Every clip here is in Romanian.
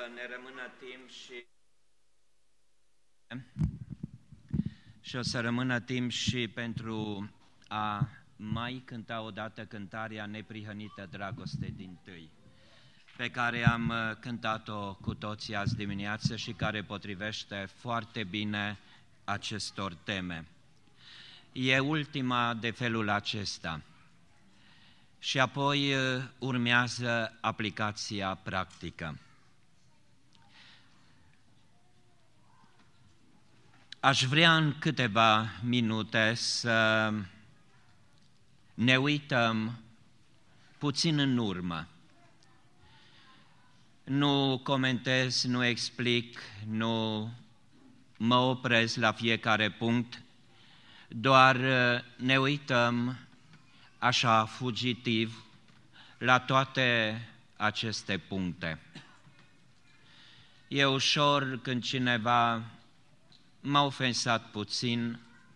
ne rămână timp și o să rămână timp și pentru a mai cânta odată cântarea Neprihănită dragoste dintâi, pe care am cântat-o cu toții azi dimineață și care potrivește foarte bine acestor teme. E ultima de felul acesta și apoi urmează aplicația practică. Aș vrea în câteva minute să ne uităm puțin în urmă. Nu comentez, nu explic, nu mă opresc la fiecare punct, doar ne uităm așa fugitiv la toate aceste puncte. E ușor când cineva m-a ofensat puțin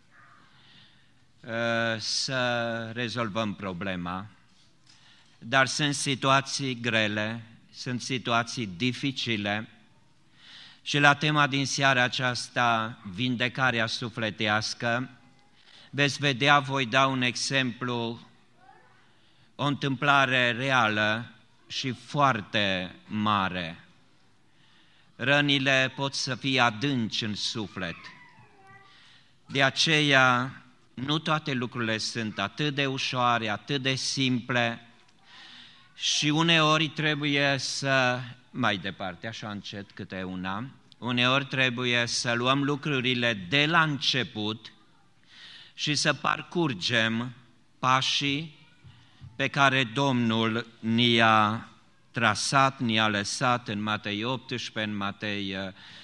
să rezolvăm problema, dar sunt situații grele, sunt situații dificile și la tema din seara aceasta, vindecarea sufletească, veți vedea, voi da un exemplu, o întâmplare reală și foarte mare. Rănile pot să fie adânci în suflet. De aceea, nu toate lucrurile sunt atât de ușoare, atât de simple și uneori trebuie să, mai departe, așa încet câte una, uneori trebuie să luăm lucrurile de la început și să parcurgem pașii pe care Domnul ni-a trasat, ni-a lăsat în Matei 18, în Matei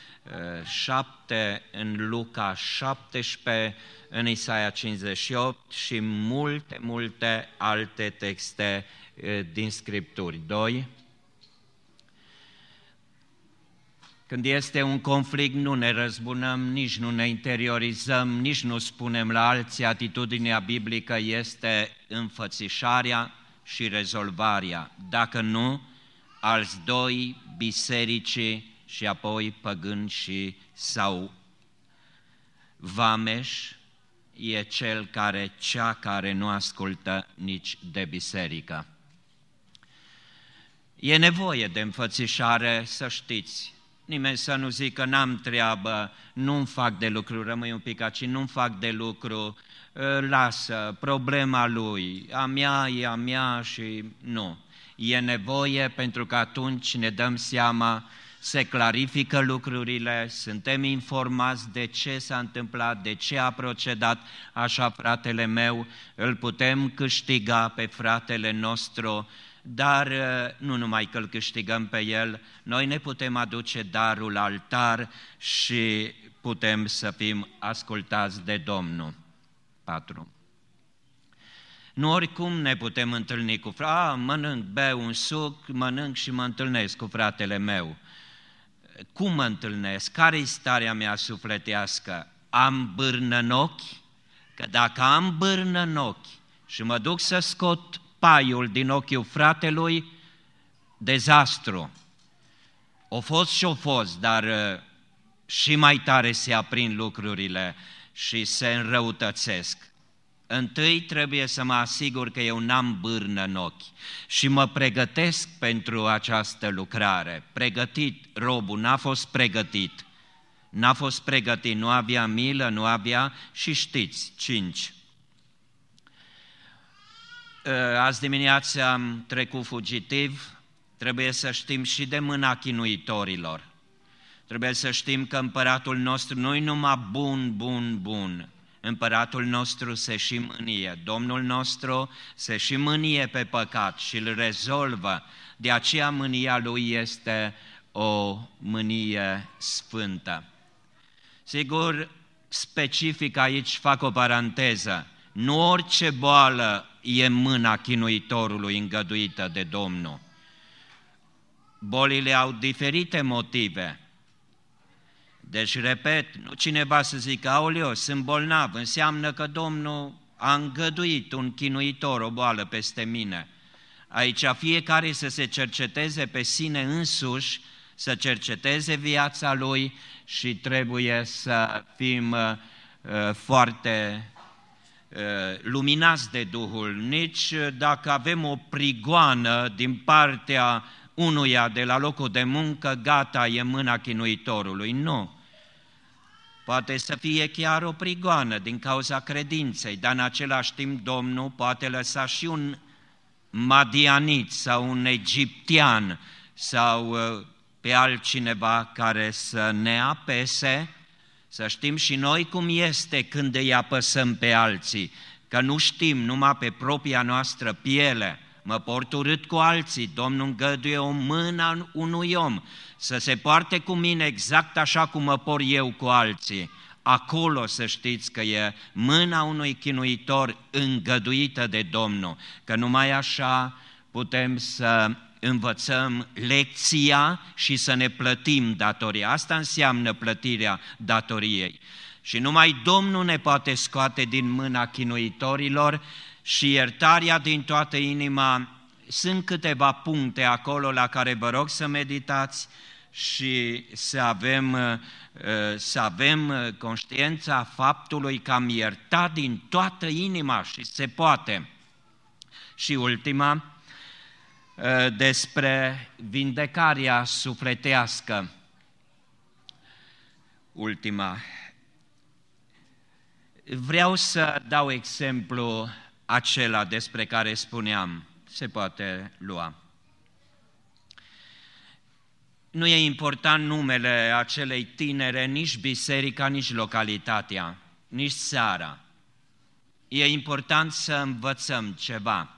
7, în Luca 17, în Isaia 58 și multe alte texte din Scripturi. 2. Când este un conflict, nu ne răzbunăm, nici nu ne interiorizăm, nici nu spunem la alții, atitudinea biblică este înfățișarea și rezolvarea. Dacă nu, alți doi, bisericii și apoi păgâni sau vameș, e cea care nu ascultă nici de biserică. E nevoie de înfățișare, să știți. Nimeni să nu zică n-am treabă, nu-mi fac de lucru, rămâi un pic aici, nu-mi fac de lucru, lasă, problema lui, a mea e a mea și nu. E nevoie pentru că atunci ne dăm seama, se clarifică lucrurile, suntem informați de ce s-a întâmplat, de ce a procedat așa fratele meu, îl putem câștiga pe fratele nostru, dar nu numai că îl câștigăm pe el, noi ne putem aduce darul altar și putem să fim ascultați de Domnul. 4. Nu oricum ne putem întâlni cu fratele, mănânc, beau un suc, mănânc și mă întâlnesc cu fratele meu. Cum mă întâlnesc? Care-i starea mea sufletească? Am bârnă în ochi? Că dacă am bârnă în ochi și mă duc să scot paiul din ochiul fratelui, dezastru. O fost, dar și mai tare se aprind lucrurile și se înrăutățesc. Întâi trebuie să mă asigur că eu n-am bârnă în ochi și mă pregătesc pentru această lucrare. Pregătit, robul n-a fost pregătit. Nu avea milă, nu avea și știți, 5. Azi dimineață am trecut fugitiv, trebuie să știm și de mâna chinuitorilor. Trebuie să știm că împăratul nostru nu-i numai bun. Împăratul nostru se și mânie, Domnul nostru se și mânie pe păcat și îl rezolvă. De aceea mânia lui este o mânie sfântă. Sigur, specific aici fac o paranteză. Nu orice boală e mâna chinuitorului îngăduită de Domnul. Bolile au diferite motive. Deci, repet, nu cineva să zică, aoleo, sunt bolnav, înseamnă că Domnul a îngăduit un chinuitor, o boală peste mine. Aici fiecare să se cerceteze pe sine însuși, să cerceteze viața lui și trebuie să fim foarte luminați de Duhul. Nici dacă avem o prigoană din partea unuia de la locul de muncă, gata, e mâna chinuitorului. Nu. Poate să fie chiar o prigoană din cauza credinței, dar în același timp Domnul poate lăsa și un madianit sau un egiptean sau pe altcineva care să ne apese, să știm și noi cum este când îi apăsăm pe alții, că nu știm numai pe propria noastră piele. Mă port urât cu alții, Domnul îngăduie o mână unui om să se poarte cu mine exact așa cum mă port eu cu alții. Acolo să știți că e mâna unui chinuitor îngăduită de Domnul, că numai așa putem să învățăm lecția și să ne plătim datoria. Asta înseamnă plătirea datoriei. Și numai Domnul ne poate scoate din mâna chinuitorilor și iertarea din toată inima. Sunt câteva puncte acolo la care vă rog să meditați și să avem conștiința faptului că am iertat din toată inima și se poate. Și ultima, despre vindecarea sufletească. Ultima. Vreau să dau exemplu acela despre care spuneam, se poate lua. Nu e important numele acelei tinere, nici biserica, nici localitatea, nici țara. E important să învățăm ceva.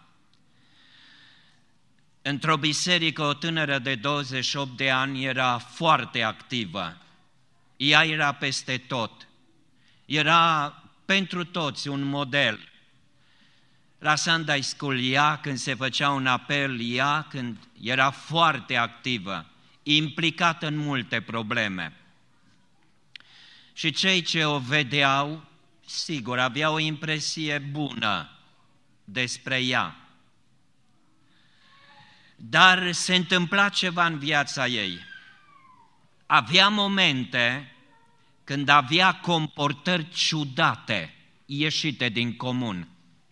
Într-o biserică, o tânără de 28 de ani era foarte activă. Ea era peste tot. Era pentru toți un model. La Sunday School ea, când se făcea un apel, ea când era foarte activă, implicată în multe probleme. Și cei ce o vedeau, sigur, aveau o impresie bună despre ea. Dar se întâmpla ceva în viața ei. Avea momente când avea comportări ciudate, ieșite din comun.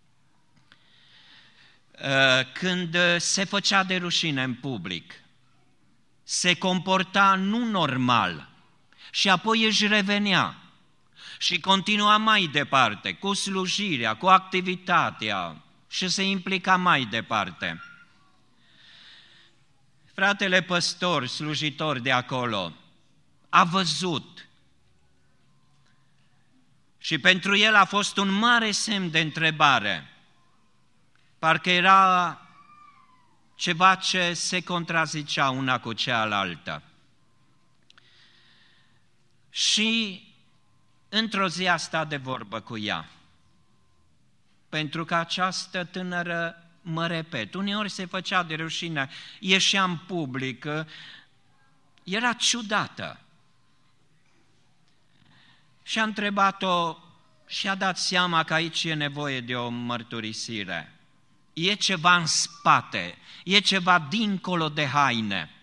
Când se făcea de rușine în public, se comporta nu normal și apoi își revenea și continua mai departe cu slujirea, cu activitatea și se implica mai departe. Fratele păstor, slujitor de acolo, a văzut și pentru el a fost un mare semn de întrebare. Parcă era ceva ce se contrazicea una cu cealaltă. Și într-o zi a stat de vorbă cu ea. Pentru că această tânără, mă repet, uneori se făcea de rușine, ieșea în public, era ciudată. Și a întrebat-o și a dat seama că aici e nevoie de o mărturisire. E ceva în spate, e ceva dincolo de haine.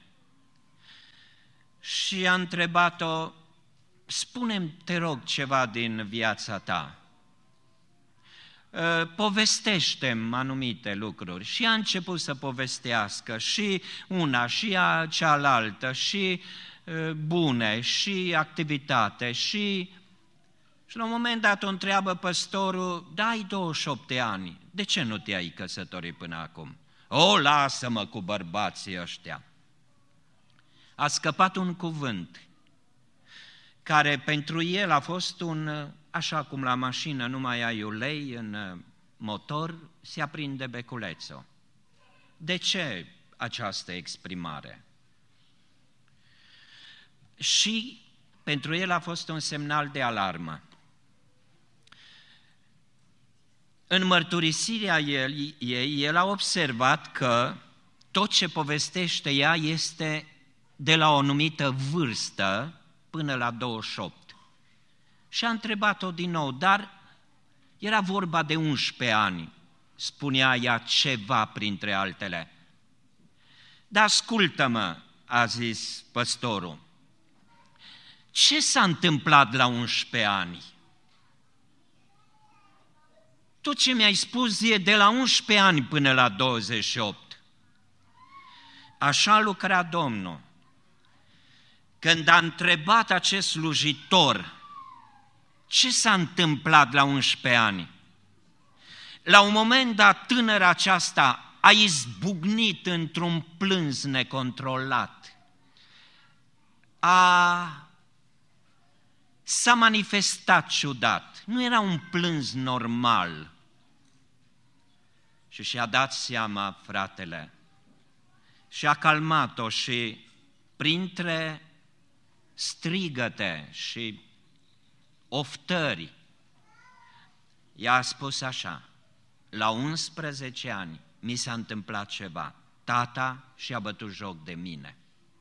Și a întrebat-o, spune-mi, te rog, ceva din viața ta. Povestește-mi anumite lucruri. Și a început să povestească și una, și cealaltă, și bune, și activitate, și la un moment dat o întreabă păstorul, da, ai 28 de ani, de ce nu te-ai căsătorit până acum? O, lasă-mă cu bărbații ăștia. A scăpat un cuvânt care pentru el a fost așa cum la mașină nu mai ai ulei în motor, se aprinde beculețul. De ce această exprimare? Și pentru el a fost un semnal de alarmă. În mărturisirea ei, el a observat că tot ce povestește ea este de la o anumită vârstă până la 28. Și a întrebat-o din nou, dar era vorba de 11 ani, spunea ea ceva printre altele. Dar ascultă-mă, a zis păstorul, ce s-a întâmplat la 11 ani? Tot ce mi-ai spus e de la 11 ani până la 28. Așa lucra Domnul. Când a întrebat acest slujitor, ce s-a întâmplat la 11 ani? La un moment dat, tânăra aceasta a izbucnit într-un plâns necontrolat. S-a manifestat ciudat. Nu era un plâns normal. Și și-a dat seama, fratele, și a calmat-o și printre strigăte și oftări, i-a spus așa, la 11 ani mi s-a întâmplat ceva, tata și-a bătut joc de mine.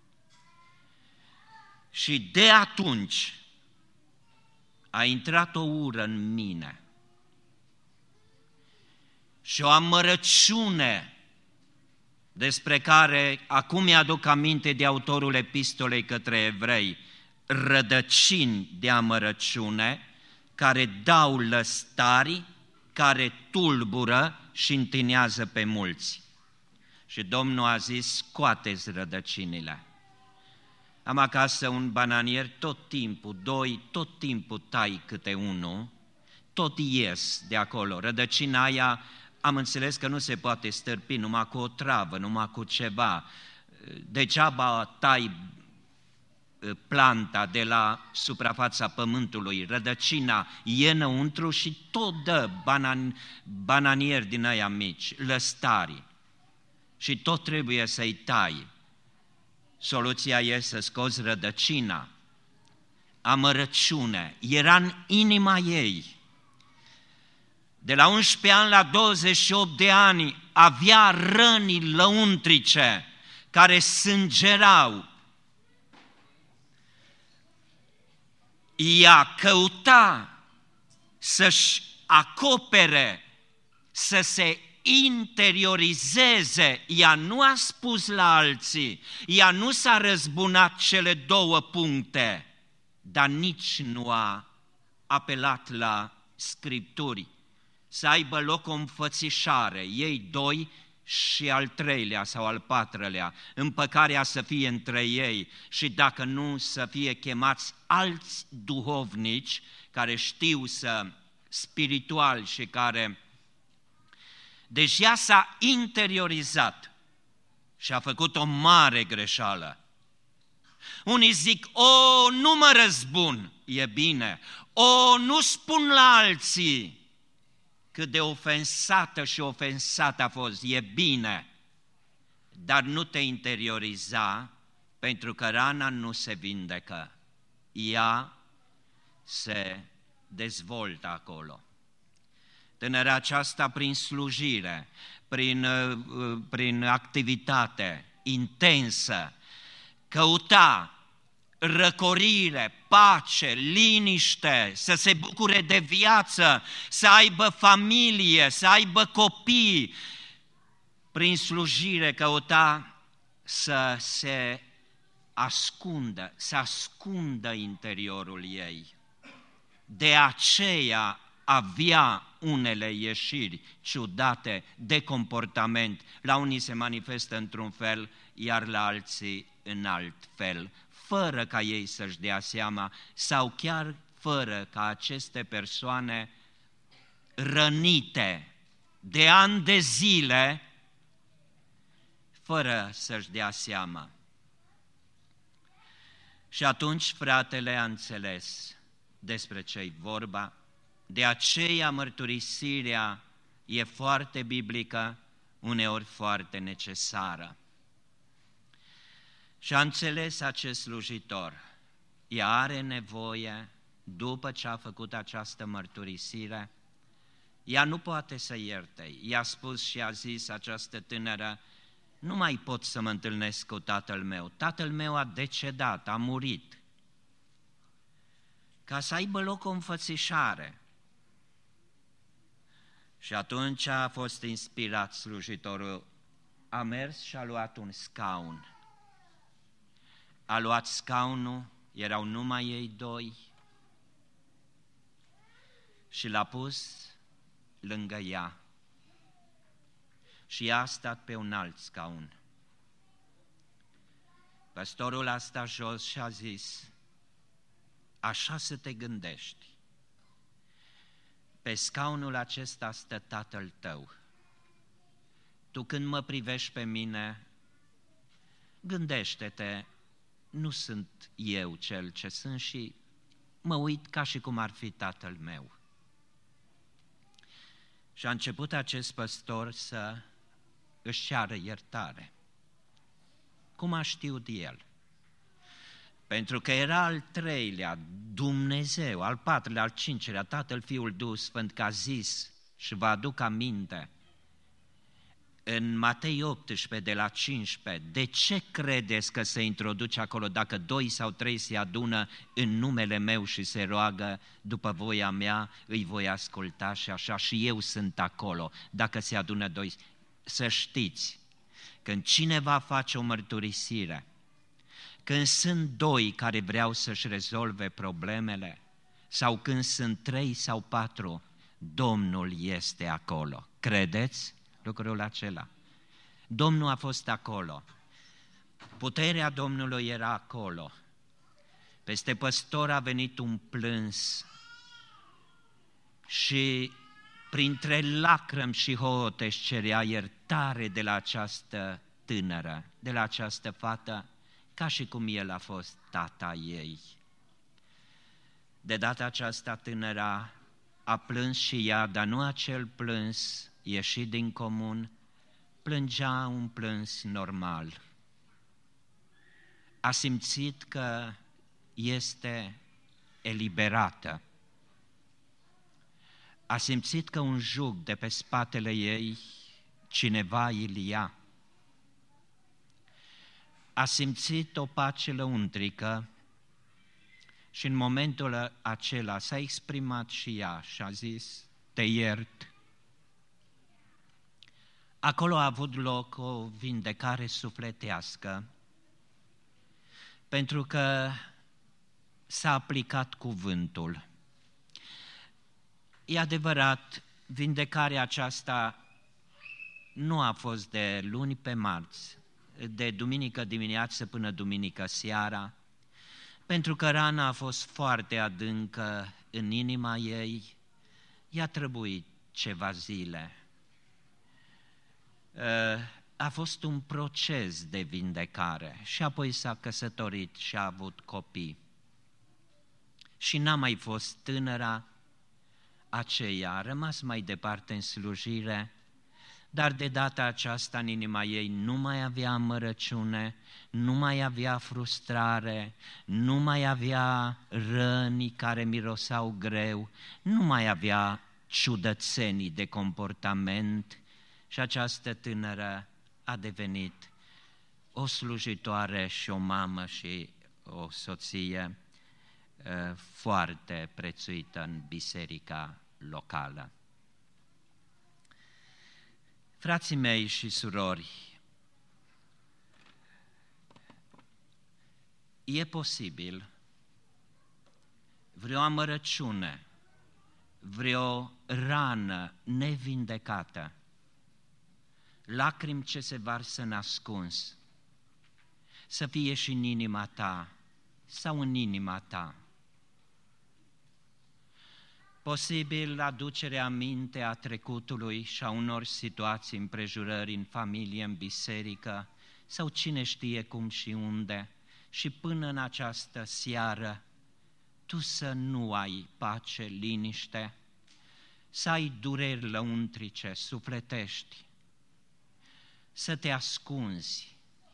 Și de atunci a intrat o ură în mine și o amărăciune despre care acum mi-aduc aminte de autorul epistolei către evrei, rădăcini de amărăciune care dau lăstari, care tulbură și întinează pe mulți. Și Domnul a zis, scoateți rădăcinile. Am acasă un bananier, tot timpul, doi, tot timpul tai câte unul, tot ies de acolo. Rădăcina aia am înțeles că nu se poate stârpi numai cu o travă, numai cu ceva. Degeaba tai planta de la suprafața pământului, rădăcina e înăuntru și tot dă bananieri din aia mici, lăstari. Și tot trebuie să-i tai. Soluția e să scoți rădăcina, amărăciune, era în inima ei. De la 11 ani la 28 de ani avea răni lăuntrice care sângerau. Ea căuta să-și acopere, să se interiorizeze, ea nu a spus la alții, ea nu s-a răzbunat cele două puncte, dar nici nu a apelat la Scripturi, să aibă loc o înfățișare, ei doi și al treilea sau al patrulea, împăcarea să fie între ei și dacă nu să fie chemați alți duhovnici care știu să spiritual și care deci ea s-a interiorizat și a făcut o mare greșeală. Unii zic, nu mă răzbun, e bine, nu spun la alții cât de ofensată și ofensată a fost, e bine, dar nu te interioriza pentru că rana nu se vindecă, ea se dezvoltă acolo. Tânăra aceasta prin slujire, prin activitate intensă, căuta răcorire, pace, liniște, să se bucure de viață, să aibă familie, să aibă copii. Prin slujire căuta să se ascundă, să ascundă interiorul ei. De aceea avea unele ieșiri ciudate de comportament. La unii se manifestă într-un fel, iar la alții în alt fel, fără ca ei să-și dea seama sau chiar fără ca aceste persoane rănite de ani de zile, fără să-și dea seama. Și atunci fratele a înțeles despre ce-i vorba, de aceea mărturisirea e foarte biblică, uneori foarte necesară. Și a înțeles acest slujitor, ea are nevoie, după ce a făcut această mărturisire, ea nu poate să ierte. I-a spus și a zis această tânără, nu mai pot să mă întâlnesc cu tatăl meu. Tatăl meu a decedat, a murit. Ca să aibă loc o înfățișare. Și atunci a fost inspirat slujitorul, a mers și a luat un scaun a luat scaunul, erau numai ei doi, și l-a pus lângă ea. Și ea a stat pe un alt scaun. Păstorul a stat jos și a zis: așa să te gândești, pe scaunul acesta stă tatăl tău. Tu când mă privești pe mine, gândește-te, nu sunt eu cel ce sunt și mă uit ca și cum ar fi tatăl meu. Și a început acest păstor să își ceară iertare. Cum a știut el? Pentru că era al treilea, Dumnezeu, al patrulea, al cincelea, Tatăl, Fiul, Duhul Sfânt, că a zis, și vă aduc aminte, în Matei 18, de la 15, de ce credeți că se introduce acolo dacă 2 sau 3 se adună în numele meu și se roagă după voia mea, îi voi asculta și așa, și eu sunt acolo, dacă se adună 2. Să știți, când cineva face o mărturisire, când sunt 2 care vreau să-și rezolve problemele, sau când sunt 3 sau 4, Domnul este acolo. Credeți lucrul acela? Domnul a fost acolo. Puterea Domnului era acolo. Peste păstor a venit un plâns și printre lacrimi și hohote își cerea iertare de la această tânără, de la această fată, ca și cum el a fost tata ei. De data aceasta tânăra a plâns și ea, dar nu acel plâns ieșit din comun, plângea un plâns normal. A simțit că este eliberată. A simțit că un jug de pe spatele ei cineva îl ia. A simțit o pace lăuntrică și în momentul acela s-a exprimat și ea și a zis: te iert. Acolo a avut loc o vindecare sufletească, pentru că s-a aplicat cuvântul. E adevărat, vindecarea aceasta nu a fost de luni pe marți, de duminică dimineață până duminică seara, pentru că rana a fost foarte adâncă în inima ei, i-a trebuit ceva zile. A fost un proces de vindecare și apoi s-a căsătorit și a avut copii. Și n-a mai fost tânăra aceea, a rămas mai departe în slujire, dar de data aceasta în inima ei nu mai avea amărăciune, nu mai avea frustrare, nu mai avea răni care miroseau greu, nu mai avea ciudățenii de comportament și această tânără a devenit o slujitoare și o mamă și o soție foarte prețuită în biserica locală. Frații mei și surori, e posibil vreo amărăciune, vreo rană nevindecată, lacrimi ce se varsă în ascuns, să fie și în inima ta sau în inima ta. Posibil aducerea aminte a trecutului și a unor situații, împrejurări în familie, în biserică sau cine știe cum și unde, și până în această seară tu să nu ai pace, liniște, să ai dureri lăuntrice, sufletești, să te ascunzi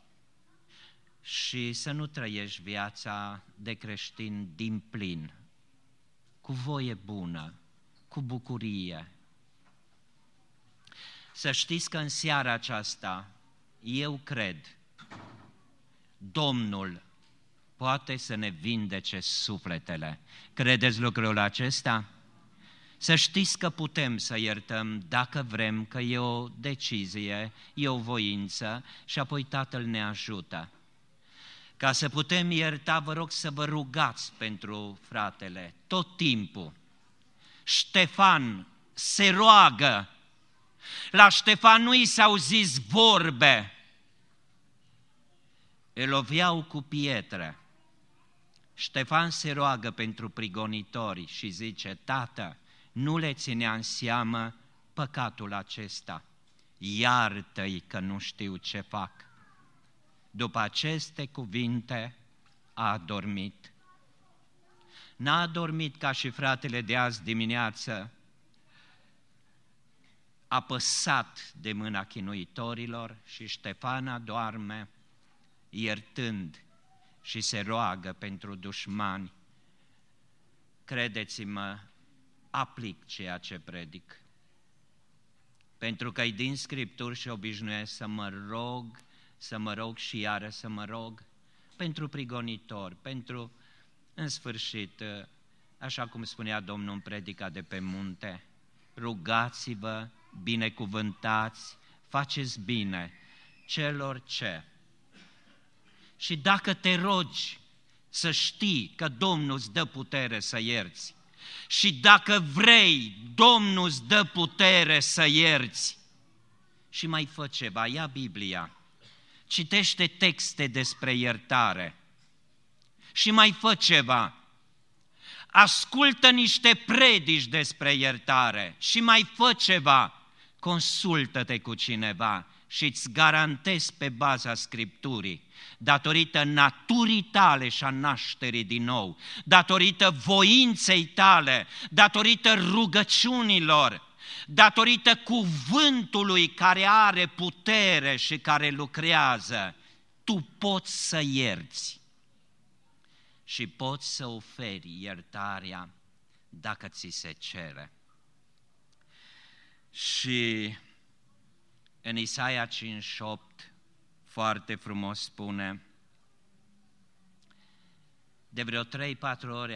și să nu trăiești viața de creștin din plin, cu voie bună, cu bucurie. Să știți că în seara aceasta, eu cred, Domnul poate să ne vindece sufletele. Credeți lucrul acesta? Să știți că putem să iertăm dacă vrem, că e o decizie, e o voință și apoi Tatăl ne ajută. Ca să putem ierta, vă rog să vă rugați pentru fratele, tot timpul. Ștefan se roagă. La Ștefan nu i s-au zis vorbe. Îl loveau cu pietre. Ștefan se roagă pentru prigonitori și zice: Tată, nu le ținea în seamă păcatul acesta. Iartă-i că nu știu ce fac. După aceste cuvinte a adormit. N-a adormit ca și fratele de azi dimineață, apăsat de mâna chinuitorilor, și Ștefan doarme iertând și se roagă pentru dușmani. Credeți-mă, aplic ceea ce predic, pentru că e din Scripturi și obișnuiesc să mă rog și iară să mă rog pentru prigonitori, pentru, în sfârșit, așa cum spunea Domnul în predica de pe munte, rugați-vă, binecuvântați, faceți bine celor ce. Și dacă te rogi să știi că Domnul îți dă putere să ierți, și dacă vrei, Domnul îți dă putere să ierți, și mai fă ceva, ia Biblia, citește texte despre iertare și mai fă ceva, ascultă niște predici despre iertare și mai fă ceva, consultă-te cu cineva și îți garantez pe baza Scripturii, datorită naturii tale și a nașterii din nou, datorită voinței tale, datorită rugăciunilor, datorită cuvântului care are putere și care lucrează, tu poți să ierți și poți să oferi iertarea dacă ți se cere. Și în Isaia 5:8 foarte frumos spune: de vreo 3-4 ore,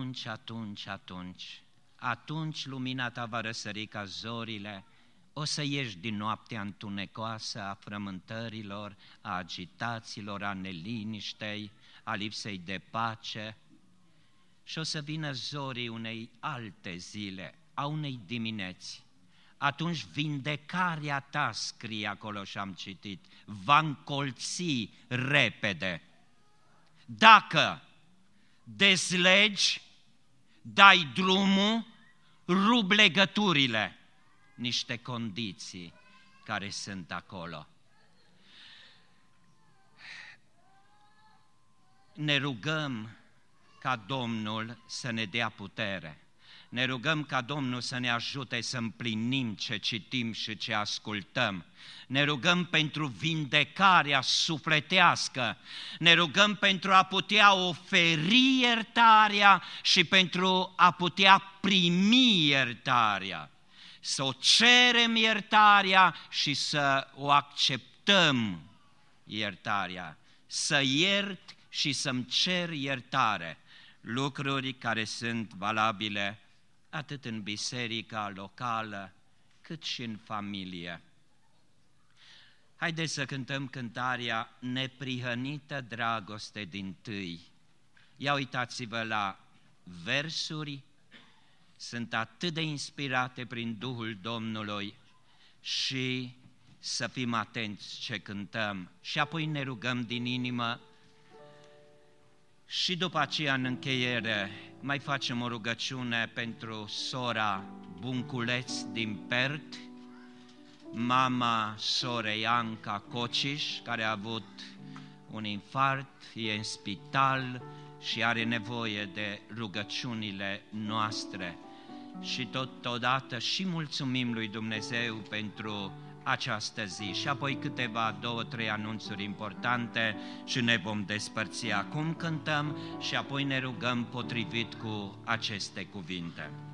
atunci lumina ta va răsări ca zorile, o să ieși din noaptea întunecoasă a frământărilor, a agitațiilor, a neliniștei, a lipsei de pace, și o să vină zorii unei alte zile, a unei dimineți. Atunci vindecarea ta, scrie acolo și am citit, va încolți repede. Dacă dezlegi, dai drumul, rup legăturile, niște condiții care sunt acolo. Ne rugăm ca Domnul să ne dea putere. Ne rugăm ca Domnul să ne ajute să împlinim ce citim și ce ascultăm. Ne rugăm pentru vindecarea sufletească. Ne rugăm pentru a putea oferi iertarea și pentru a putea primi iertarea. Să o cerem iertarea și să o acceptăm iertarea. Să iert și să-mi cer iertare. Lucruri care sunt valabile atât în biserica locală, cât și în familie. Haideți să cântăm cântarea Neprihănită dragoste dintâi. Ia uitați-vă la versuri, sunt atât de inspirate prin Duhul Domnului, și să fim atenți ce cântăm. Și apoi ne rugăm din inimă. Și după aceea, în încheiere, mai facem o rugăciune pentru sora Bunculeț din Pert, mama sorei Anca Cociș, care a avut un infart, e în spital și are nevoie de rugăciunile noastre. Și totodată și mulțumim lui Dumnezeu pentru această zi. Și apoi câteva, 2-3 anunțuri importante și ne vom despărți. Acum cântăm și apoi ne rugăm potrivit cu aceste cuvinte.